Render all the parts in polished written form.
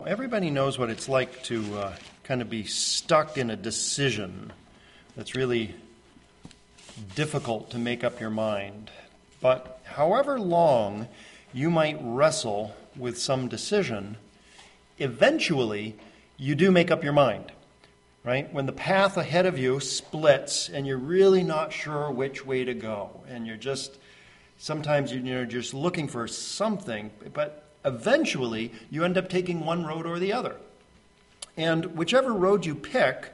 Everybody knows what it's like to kind of be stuck in a decision that's really difficult to make up your mind. But however long you might wrestle with some decision, eventually you do make up your mind, right? When the path ahead of you splits and you're really not sure which way to go, and you're just, sometimes you're just looking for something, but eventually, you end up taking one road or the other. And whichever road you pick,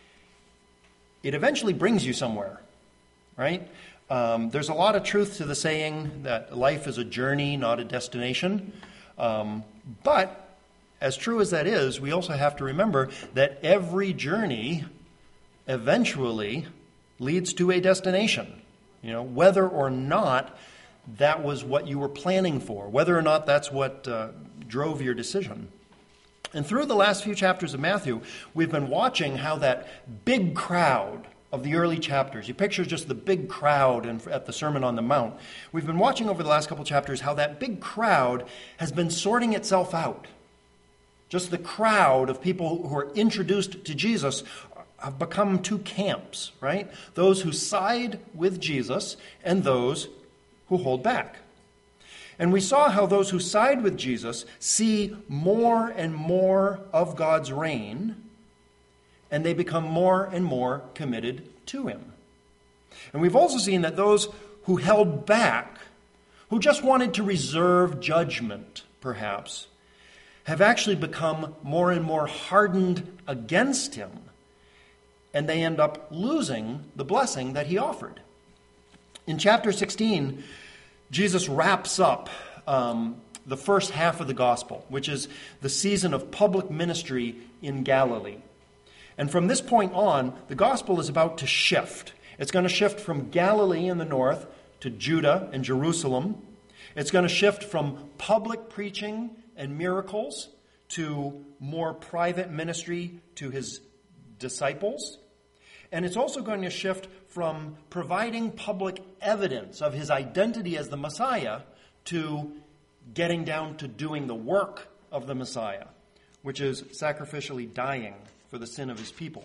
it eventually brings you somewhere, right? There's a lot of truth to the saying that life is a journey, not a destination. But as true as that is, we also have to remember that every journey eventually leads to a destination, whether or not that was what you were planning for, whether or not that's what drove your decision. And through the last few chapters of Matthew, we've been watching how that big crowd of the early chapters, you picture just the big crowd at the Sermon on the Mount. We've been watching over the last couple chapters how that big crowd has been sorting itself out. Just the crowd of people who are introduced to Jesus have become two camps, right? Those who side with Jesus and those who hold back. And we saw how those who side with Jesus see more and more of God's reign, and they become more and more committed to him. And we've also seen that those who held back, who just wanted to reserve judgment, perhaps, have actually become more and more hardened against him, and they end up losing the blessing that he offered. In chapter 16, Jesus wraps up the first half of the gospel, which is the season of public ministry in Galilee. And from this point on, the gospel is about to shift. It's going to shift from Galilee in the north to Judah and Jerusalem. It's going to shift from public preaching and miracles to more private ministry to his disciples. And it's also going to shift from providing public evidence of his identity as the Messiah to getting down to doing the work of the Messiah, which is sacrificially dying for the sin of his people.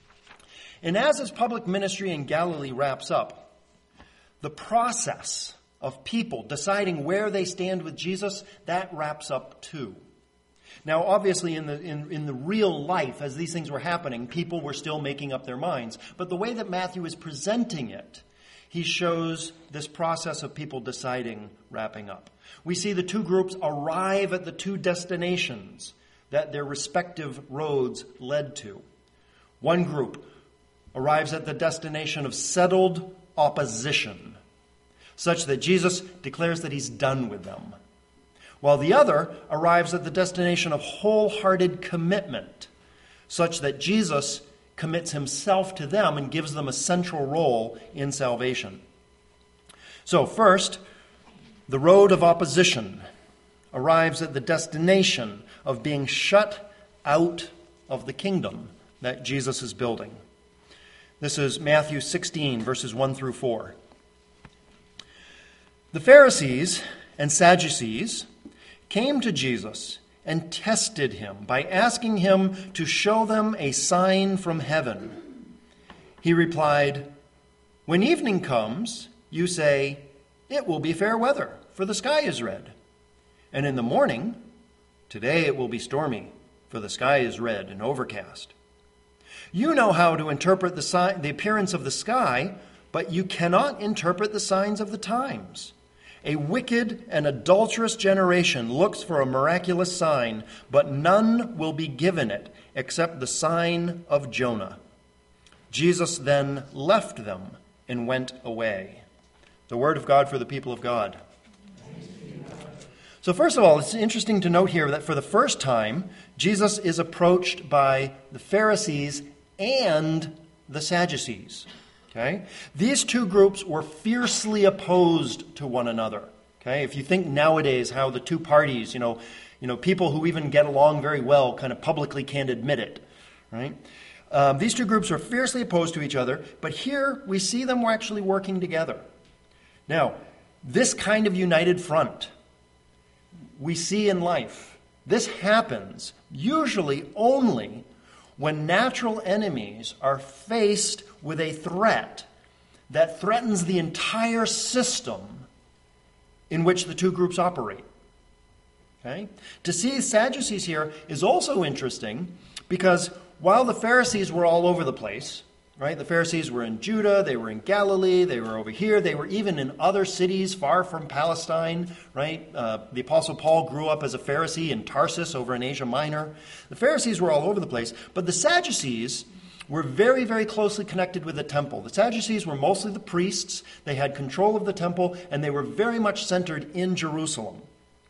And as his public ministry in Galilee wraps up, the process of people deciding where they stand with Jesus, that wraps up too. Now, obviously, in the real life, as these things were happening, people were still making up their minds. But the way that Matthew is presenting it, he shows this process of people deciding wrapping up. We see the two groups arrive at the two destinations that their respective roads led to. One group arrives at the destination of settled opposition, such that Jesus declares that he's done with them, while the other arrives at the destination of wholehearted commitment, such that Jesus commits himself to them and gives them a central role in salvation. So first, the road of opposition arrives at the destination of being shut out of the kingdom that Jesus is building. This is Matthew 16, verses 1 through 4. The Pharisees and Sadducees came to Jesus and tested him by asking him to show them a sign from heaven. He replied, "When evening comes, you say, 'It will be fair weather, for the sky is red.' And in the morning, 'Today it will be stormy, for the sky is red and overcast.' You know how to interpret the appearance of the sky, but you cannot interpret the signs of the times. A wicked and adulterous generation looks for a miraculous sign, but none will be given it except the sign of Jonah." Jesus then left them and went away. The word of God for the people of God. So first of all, it's interesting to note here that for the first time, Jesus is approached by the Pharisees and the Sadducees. Okay? These two groups were fiercely opposed to one another. Okay? If you think nowadays how the two parties, people who even get along very well kind of publicly can't admit it. Right? These two groups were fiercely opposed to each other, but here we see them actually working together. Now, this kind of united front we see in life This happens usually only when natural enemies are faced with a threat that threatens the entire system in which the two groups operate. Okay? To see Sadducees here is also interesting because while the Pharisees were all over the place, right? The Pharisees were in Judah, they were in Galilee, they were over here, they were even in other cities far from Palestine, right? The Apostle Paul grew up as a Pharisee in Tarsus over in Asia Minor. The Pharisees were all over the place, but the Sadducees were very, very closely connected with the temple. The Sadducees were mostly the priests, they had control of the temple, and they were very much centered in Jerusalem.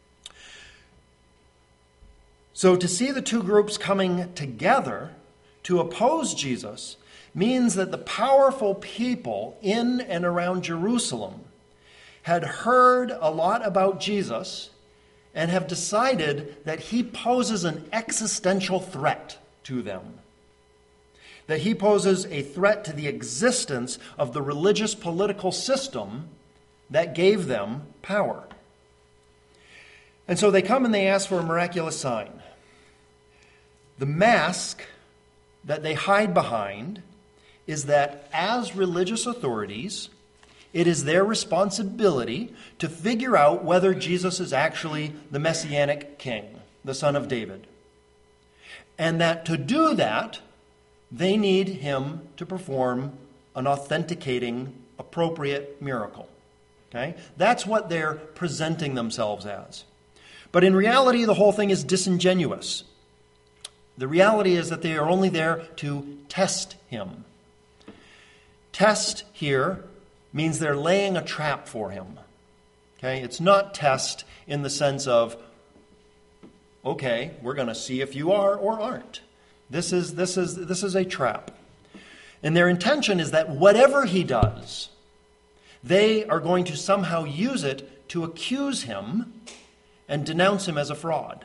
So to see the two groups coming together to oppose Jesus means that the powerful people in and around Jerusalem had heard a lot about Jesus and have decided that he poses an existential threat to them. That he poses a threat to the existence of the religious political system that gave them power. And so they come and they ask for a miraculous sign. The mask that they hide behind is that as religious authorities, it is their responsibility to figure out whether Jesus is actually the Messianic King, the Son of David. And that to do that, they need him to perform an authenticating, appropriate miracle. Okay? That's what they're presenting themselves as. But in reality, the whole thing is disingenuous. The reality is that they are only there to test him. Test here means they're laying a trap for him. Okay? It's not test in the sense of, okay, we're going to see if you are or aren't. This is a trap. And their intention is that whatever he does, they are going to somehow use it to accuse him and denounce him as a fraud.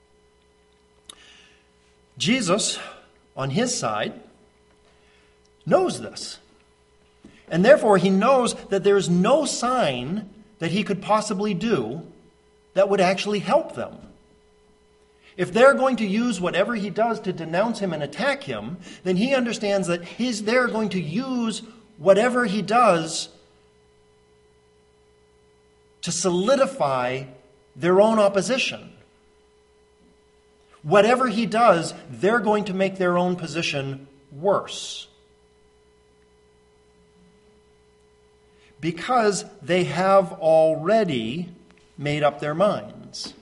Jesus, on his side, knows this. And therefore, he knows that there is no sign that he could possibly do that would actually help them. If they're going to use whatever he does to denounce him and attack him, then he understands that they're going to use whatever he does to solidify their own opposition. Whatever he does, they're going to make their own position worse. Because they have already made up their minds.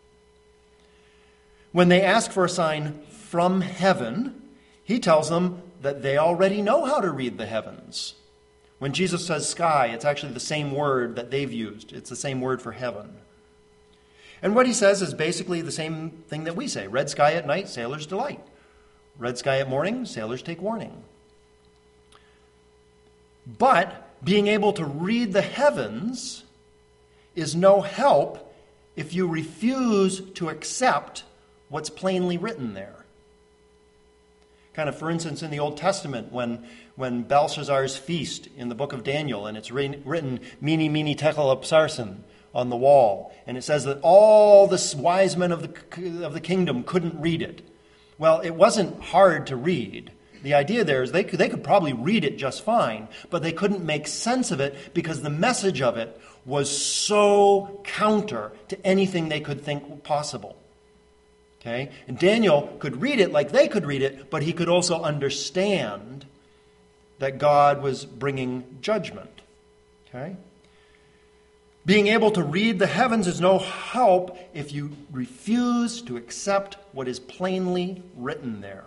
When they ask for a sign from heaven, he tells them that they already know how to read the heavens. When Jesus says sky, it's actually the same word that they've used. It's the same word for heaven. And what he says is basically the same thing that we say. Red sky at night, sailors delight. Red sky at morning, sailors take warning. But being able to read the heavens is no help if you refuse to accept what's plainly written there. Kind of, for instance, in the Old Testament, when Belshazzar's feast in the book of Daniel, and it's written, Mene, Mene, Tekel, Upsarsin, on the wall, and it says that all the wise men of the kingdom couldn't read it. Well, it wasn't hard to read. The idea there is they could probably read it just fine, but they couldn't make sense of it because the message of it was so counter to anything they could think possible. Okay? And Daniel could read it like they could read it, but he could also understand that God was bringing judgment. Okay? Being able to read the heavens is no help if you refuse to accept what is plainly written there.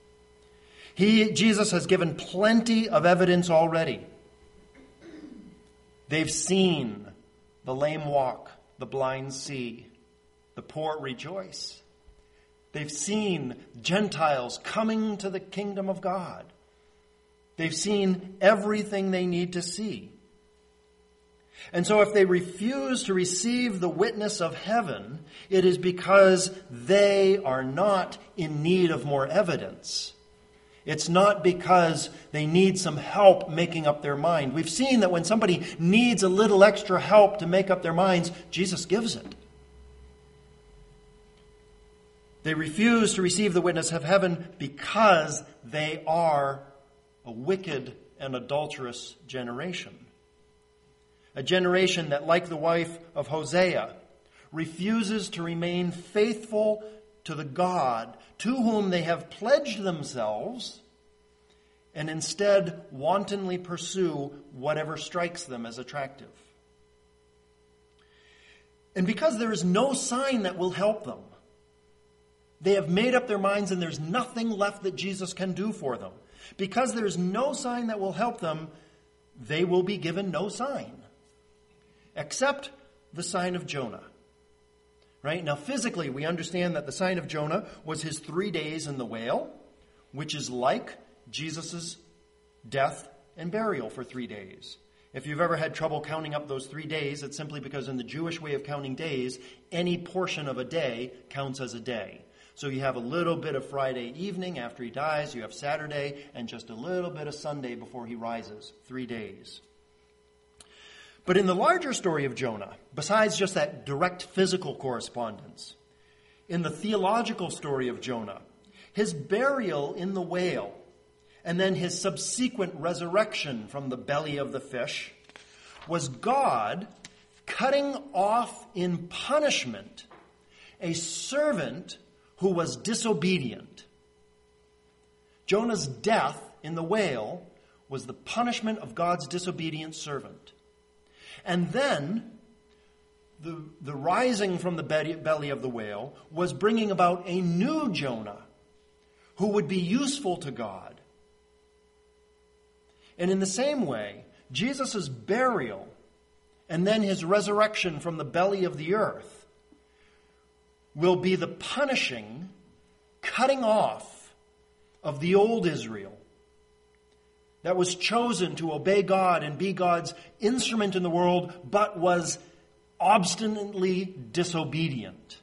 Jesus has given plenty of evidence already. They've seen the lame walk, the blind see, the poor rejoice. They've seen Gentiles coming to the kingdom of God. They've seen everything they need to see. And so if they refuse to receive the witness of heaven, it is because they are not in need of more evidence. It's not because they need some help making up their mind. We've seen that when somebody needs a little extra help to make up their minds, Jesus gives it. They refuse to receive the witness of heaven because they are a wicked and adulterous generation. A generation that, like the wife of Hosea, refuses to remain faithful to the God to whom they have pledged themselves, and instead wantonly pursue whatever strikes them as attractive. And because there is no sign that will help them, they have made up their minds and there's nothing left that Jesus can do for them. Because there is no sign that will help them, they will be given no sign, except the sign of Jonah. Right? Now, physically, we understand that the sign of Jonah was his 3 days in the whale, which is like Jesus' death and burial for 3 days. If you've ever had trouble counting up those 3 days, it's simply because in the Jewish way of counting days, any portion of a day counts as a day. So you have a little bit of Friday evening after he dies, you have Saturday, and just a little bit of Sunday before he rises. 3 days. But in the larger story of Jonah, besides just that direct physical correspondence, in the theological story of Jonah, his burial in the whale, and then his subsequent resurrection from the belly of the fish, was God cutting off in punishment a servant who was disobedient. Jonah's death in the whale was the punishment of God's disobedient servant. And then the rising from the belly of the whale was bringing about a new Jonah who would be useful to God. And in the same way, Jesus' burial and then his resurrection from the belly of the earth will be the punishing, cutting off of the old Israel that was chosen to obey God and be God's instrument in the world, but was obstinately disobedient.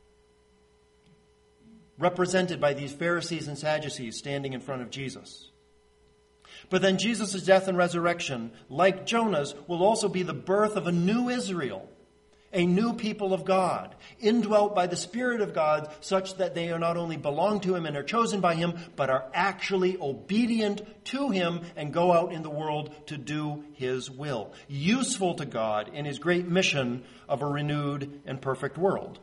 Represented by these Pharisees and Sadducees standing in front of Jesus. But then Jesus' death and resurrection, like Jonah's, will also be the birth of a new Israel, a new people of God, indwelt by the Spirit of God, such that they are not only belong to him and are chosen by him, but are actually obedient to him and go out in the world to do his will. Useful to God in his great mission of a renewed and perfect world.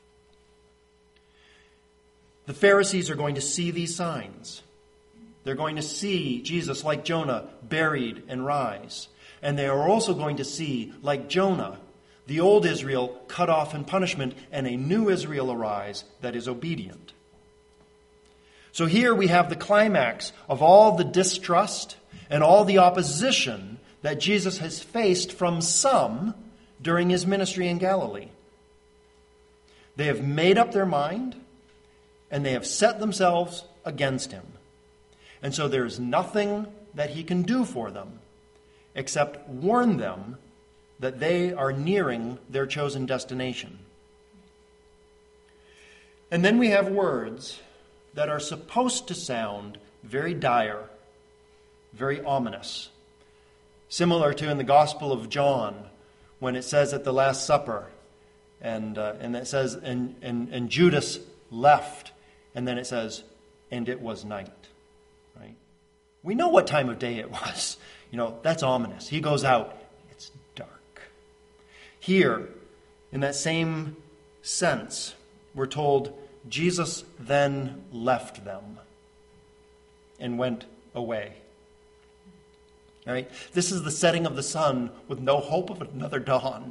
The Pharisees are going to see these signs. They're going to see Jesus, like Jonah, buried and rise. And they are also going to see, like Jonah, the old Israel cut off in punishment, and a new Israel arise that is obedient. So here we have the climax of all the distrust and all the opposition that Jesus has faced from some during his ministry in Galilee. They have made up their mind, and they have set themselves against him. And so there is nothing that he can do for them except warn them that they are nearing their chosen destination. And then we have words that are supposed to sound very dire, very ominous. Similar to in the Gospel of John, when it says at the Last Supper, and it says, and Judas left, and then it says, and it was night. Right? We know what time of day it was. That's ominous. He goes out. It's dark. Here, in that same sense, we're told Jesus then left them and went away. All right? This is the setting of the sun with no hope of another dawn.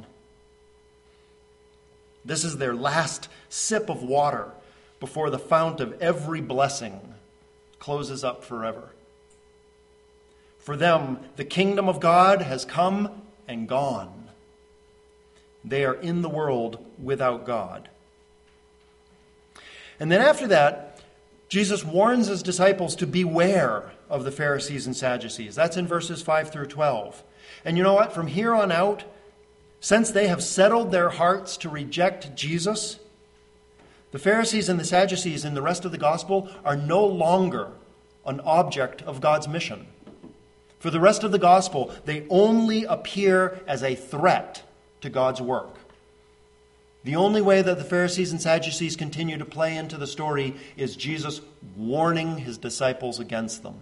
This is their last sip of water before the fount of every blessing closes up forever. For them, the kingdom of God has come and gone. They are in the world without God. And then after that, Jesus warns his disciples to beware of the Pharisees and Sadducees. That's in verses 5 through 12. And you know what? From here on out, since they have settled their hearts to reject Jesus, the Pharisees and the Sadducees in the rest of the gospel are no longer an object of God's mission. For the rest of the gospel, they only appear as a threat to God's work. The only way that the Pharisees and Sadducees continue to play into the story is Jesus warning his disciples against them.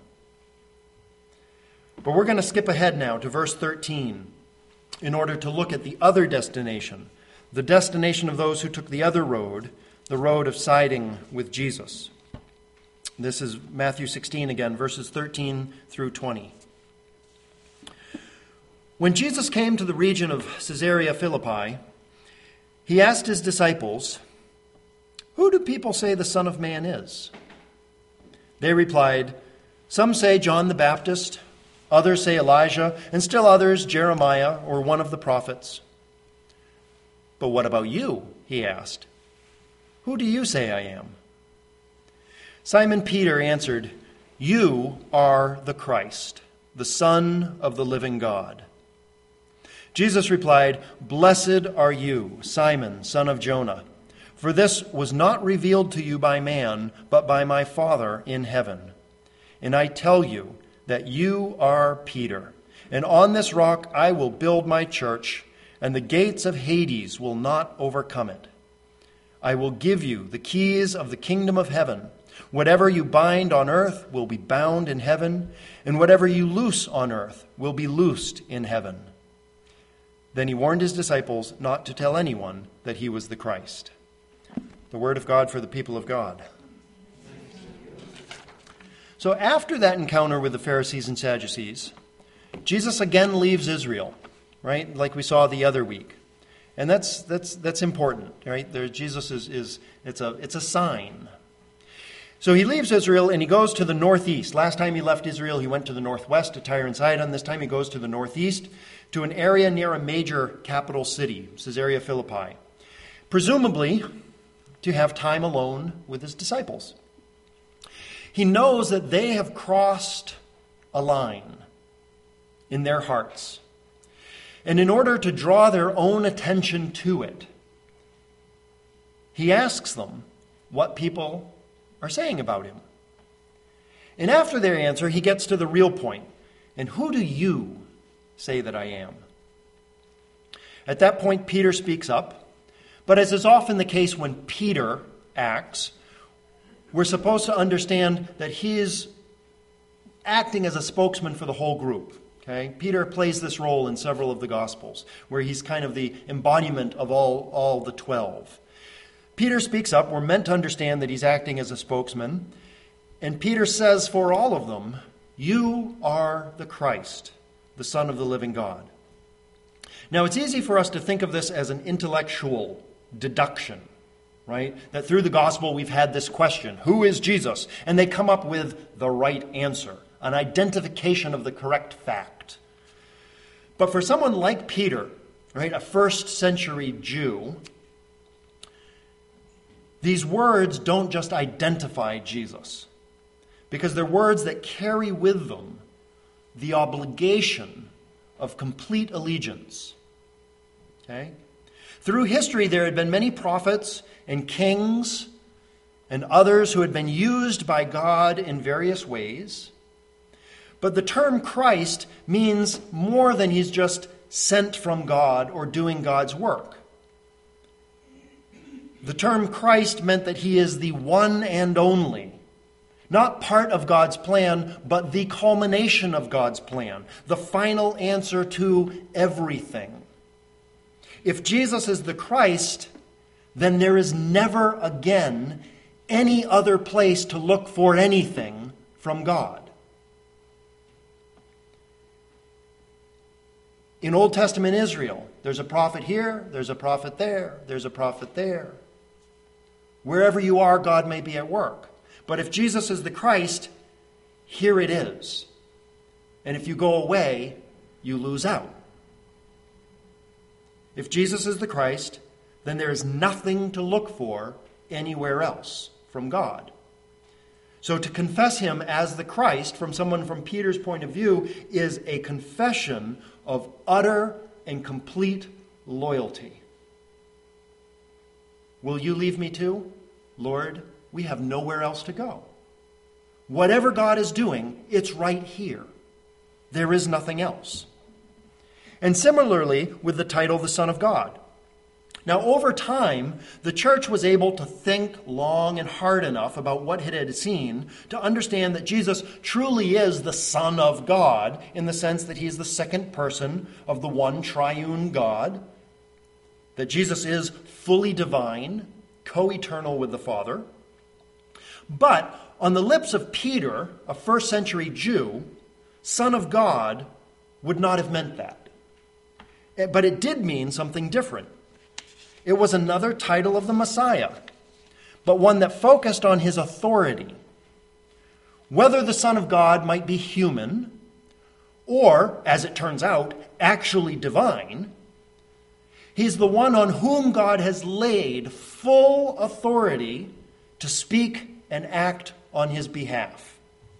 But we're going to skip ahead now to verse 13 in order to look at the other destination, the destination of those who took the other road, the road of siding with Jesus. This is Matthew 16 again, verses 13 through 20. When Jesus came to the region of Caesarea Philippi, he asked his disciples, "Who do people say the Son of Man is?" They replied, "Some say John the Baptist, others say Elijah, and still others Jeremiah or one of the prophets." "But what about you?" he asked. "Who do you say I am?" Simon Peter answered, "You are the Christ, the Son of the living God." Jesus replied, "Blessed are you, Simon, son of Jonah, for this was not revealed to you by man, but by my Father in heaven. And I tell you that you are Peter, and on this rock I will build my church, and the gates of Hades will not overcome it. I will give you the keys of the kingdom of heaven. Whatever you bind on earth will be bound in heaven, and whatever you loose on earth will be loosed in heaven." Then he warned his disciples not to tell anyone that he was the Christ. The word of God for the people of God. So after that encounter with the Pharisees and Sadducees, Jesus again leaves Israel, right? Like we saw the other week. And that's important, right? Jesus is it's a sign. So he leaves Israel and he goes to the northeast. Last time he left Israel, he went to the northwest to Tyre and Sidon. This time he goes to the northeast to an area near a major capital city, Caesarea Philippi, presumably to have time alone with his disciples. He knows that they have crossed a line in their hearts. And in order to draw their own attention to it, he asks them what people are saying about him. And after their answer, he gets to the real point. "And who do you say that I am?" At that point, Peter speaks up. But as is often the case when Peter acts, we're supposed to understand that he is acting as a spokesman for the whole group. Okay? Peter plays this role in several of the Gospels, where he's kind of the embodiment of all the 12. Peter speaks up. We're meant to understand that he's acting as a spokesman. And Peter says for all of them, "You are the Christ, the Son of the living God." Now, it's easy for us to think of this as an intellectual deduction, right? That through the gospel we've had this question, who is Jesus? And they come up with the right answer, an identification of the correct fact. But for someone like Peter, right, a first century Jew, these words don't just identify Jesus, because they're words that carry with them the obligation of complete allegiance. Okay? Through history, there had been many prophets and kings and others who had been used by God in various ways. But the term Christ means more than he's just sent from God or doing God's work. The term Christ meant that he is the one and only, not part of God's plan, but the culmination of God's plan, the final answer to everything. If Jesus is the Christ, then there is never again any other place to look for anything from God. In Old Testament Israel, there's a prophet here, there's a prophet there, there's a prophet there. Wherever you are, God may be at work. But if Jesus is the Christ, here it is. And if you go away, you lose out. If Jesus is the Christ, then there is nothing to look for anywhere else from God. So to confess him as the Christ, from someone from Peter's point of view, is a confession of utter and complete loyalty. Will you leave me too? Lord, we have nowhere else to go. Whatever God is doing, it's right here. There is nothing else. And similarly with the title, the Son of God. Now, over time, the church was able to think long and hard enough about what it had seen to understand that Jesus truly is the Son of God, in the sense that he's the second person of the one triune God, that Jesus is fully divine, co-eternal with the Father. But on the lips of Peter, a first century Jew, Son of God would not have meant that. But it did mean something different. It was another title of the Messiah, but one that focused on his authority. Whether the Son of God might be human, or, as it turns out, actually divine, he's the one on whom God has laid full authority to speak and act on his behalf.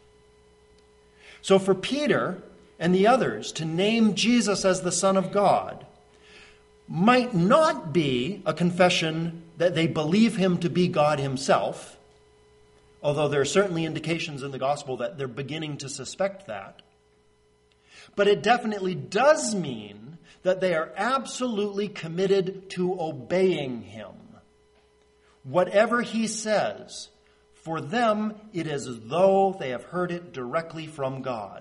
So for Peter and the others to name Jesus as the Son of God might not be a confession that they believe him to be God himself, although there are certainly indications in the gospel that they're beginning to suspect that. But it definitely does mean that they are absolutely committed to obeying him. Whatever he says, for them it is as though they have heard it directly from God.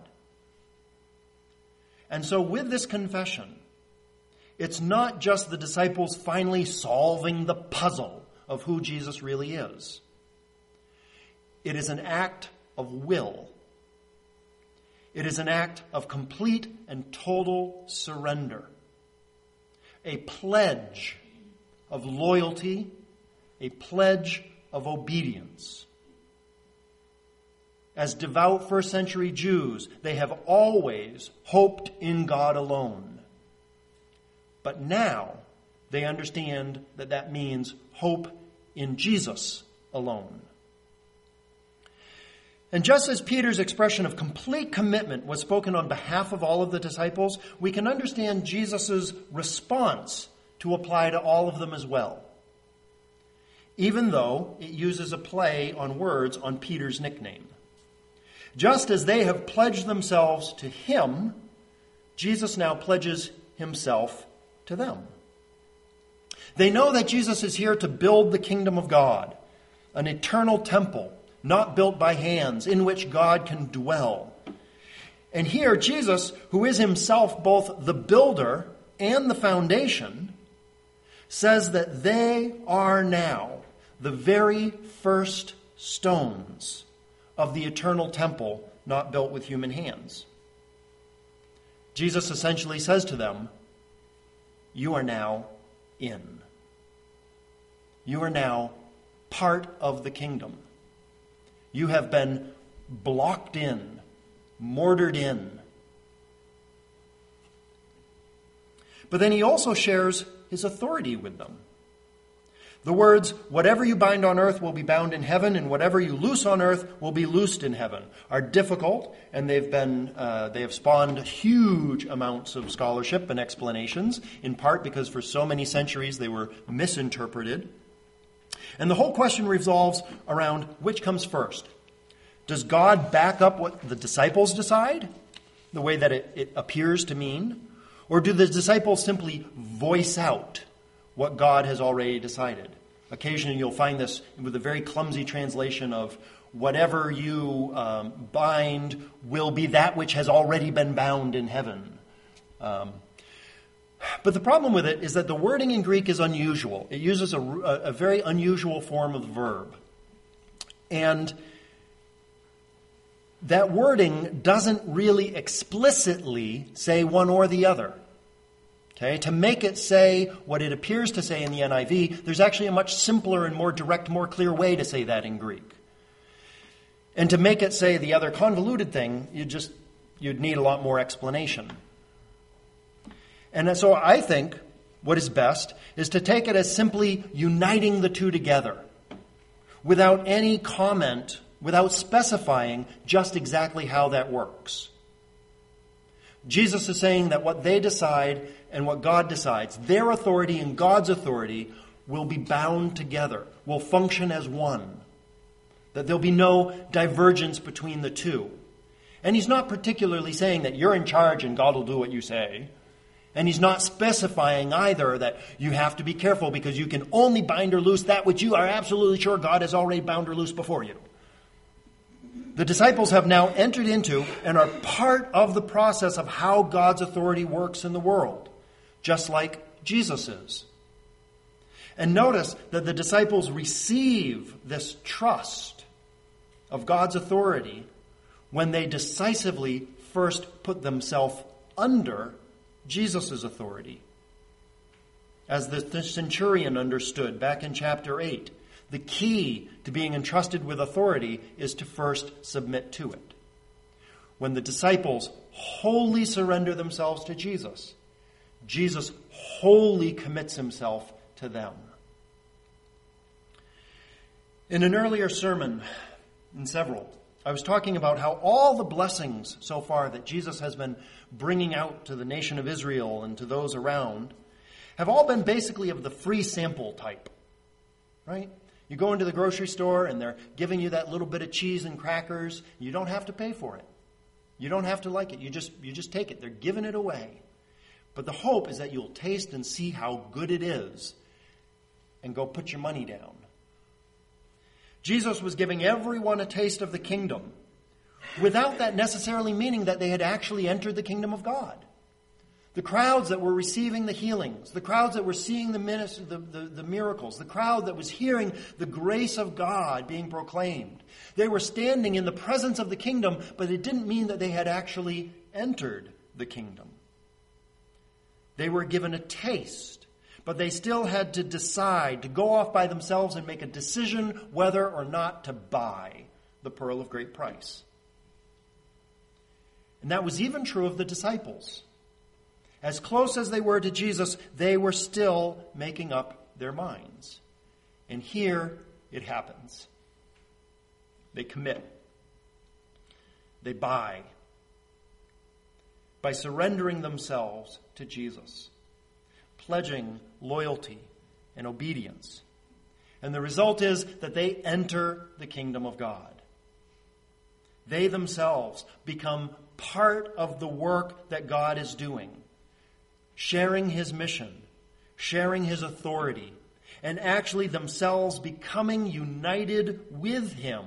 And so with this confession, it's not just the disciples finally solving the puzzle of who Jesus really is. It is an act of will. It is an act of complete and total surrender. A pledge of loyalty, a pledge of obedience. As devout first century Jews, they have always hoped in God alone. But now they understand that that means hope in Jesus alone. And just as Peter's expression of complete commitment was spoken on behalf of all of the disciples, we can understand Jesus' response to apply to all of them as well, even though it uses a play on words on Peter's nickname. Just as they have pledged themselves to him, Jesus now pledges himself to them. They know that Jesus is here to build the kingdom of God, an eternal temple, not built by hands, in which God can dwell. And here, Jesus, who is himself both the builder and the foundation, says that they are now the very first stones of the eternal temple, not built with human hands. Jesus essentially says to them, you are now in. You are now part of the kingdom. You have been blocked in, mortared in. But then he also shares his authority with them. The words, whatever you bind on earth will be bound in heaven, and whatever you loose on earth will be loosed in heaven, are difficult, and they have spawned huge amounts of scholarship and explanations, in part because for so many centuries they were misinterpreted. And the whole question revolves around which comes first. Does God back up what the disciples decide, the way that it appears to mean, or do the disciples simply voice out what God has already decided? Occasionally you'll find this with a very clumsy translation of whatever you bind will be that which has already been bound in heaven. But the problem with it is that the wording in Greek is unusual. It uses a very unusual form of the verb. And that wording doesn't really explicitly say one or the other. Okay, to make it say what it appears to say in the NIV, there's actually a much simpler and more direct, more clear way to say that in Greek. And to make it say the other convoluted thing, you'd need a lot more explanation. And so I think what is best is to take it as simply uniting the two together without any comment, without specifying just exactly how that works. Jesus is saying that what they decide and what God decides, their authority and God's authority, will be bound together, will function as one. That there'll be no divergence between the two. And he's not particularly saying that you're in charge and God will do what you say. And he's not specifying either that you have to be careful because you can only bind or loose that which you are absolutely sure God has already bound or loosed before you. The disciples have now entered into and are part of the process of how God's authority works in the world, just like Jesus is. And notice that the disciples receive this trust of God's authority when they decisively first put themselves under Jesus' authority. As the centurion understood back in chapter 8, the key to being entrusted with authority is to first submit to it. When the disciples wholly surrender themselves to Jesus, Jesus wholly commits himself to them. In an earlier sermon, in several, I was talking about how all the blessings so far that Jesus has been bringing out to the nation of Israel and to those around have all been basically of the free sample type, right? You go into the grocery store and they're giving you that little bit of cheese and crackers. You don't have to pay for it. You don't have to like it. You just take it. They're giving it away. But the hope is that you'll taste and see how good it is and go put your money down. Jesus was giving everyone a taste of the kingdom without that necessarily meaning that they had actually entered the kingdom of God. The crowds that were receiving the healings, the crowds that were seeing the miracles, the crowd that was hearing the grace of God being proclaimed, they were standing in the presence of the kingdom, but it didn't mean that they had actually entered the kingdom. They were given a taste, but they still had to decide to go off by themselves and make a decision whether or not to buy the pearl of great price. And that was even true of the disciples. As close as they were to Jesus, they were still making up their minds. And here it happens. They commit. They buy. By surrendering themselves to Jesus, pledging loyalty and obedience. And the result is that they enter the kingdom of God. They themselves become part of the work that God is doing, sharing his mission, sharing his authority, and actually themselves becoming united with him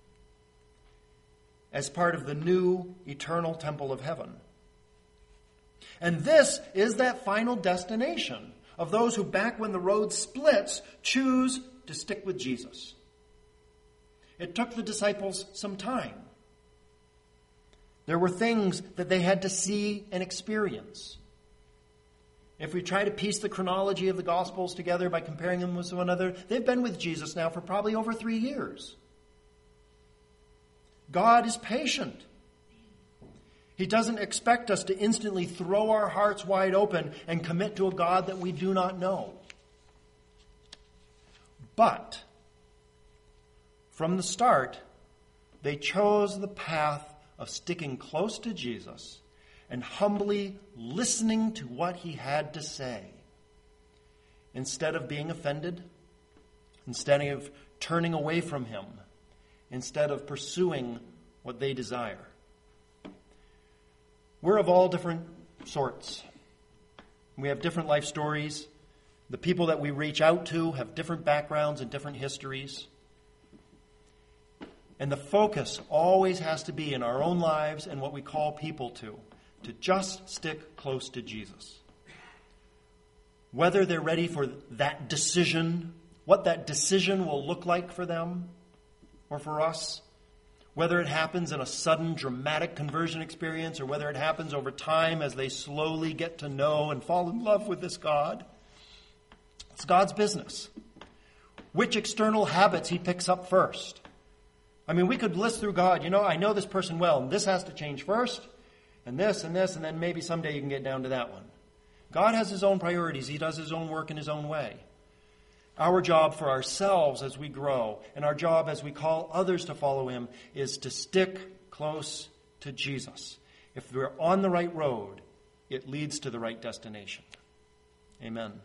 as part of the new eternal temple of heaven. And this is that final destination of those who, back when the road splits, choose to stick with Jesus. It took the disciples some time. There were things that they had to see and experience. If we try to piece the chronology of the Gospels together by comparing them with one another, they've been with Jesus now for probably over 3 years. God is patient. He doesn't expect us to instantly throw our hearts wide open and commit to a God that we do not know. But from the start, they chose the path of sticking close to Jesus and humbly listening to what he had to say. Instead of being offended, instead of turning away from him, instead of pursuing what they desire. We're of all different sorts. We have different life stories. The people that we reach out to have different backgrounds and different histories. And the focus always has to be in our own lives and what we call people to just stick close to Jesus. Whether they're ready for that decision, what that decision will look like for them or for us, whether it happens in a sudden dramatic conversion experience or whether it happens over time as they slowly get to know and fall in love with this God, it's God's business. Which external habits he picks up first. I mean, we could list through God, I know this person well, and this has to change first, and this, and then maybe someday you can get down to that one. God has his own priorities. He does his own work in his own way. Our job for ourselves as we grow, and our job as we call others to follow him, is to stick close to Jesus. If we're on the right road, it leads to the right destination. Amen.